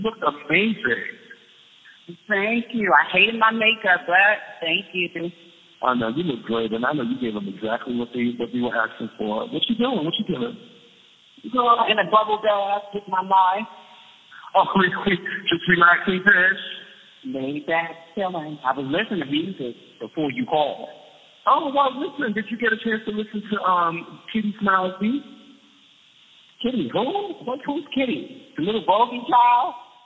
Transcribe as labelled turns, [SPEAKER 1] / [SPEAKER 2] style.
[SPEAKER 1] look amazing.
[SPEAKER 2] Thank you. I hated my makeup, but thank you.
[SPEAKER 1] I know, you look great, and I know you gave them exactly what they were asking for. What you doing? What you doing?
[SPEAKER 2] Girl, in a bubble bath with my mind.
[SPEAKER 1] Oh, really? Just relaxing, Fish?
[SPEAKER 2] Laid back, chilling. I was listening to music before you called.
[SPEAKER 1] Oh, well, listen, did you get a chance to listen to Kitty Smiles Beat?
[SPEAKER 2] Kitty, who? Who's Kitty? The little bogey child?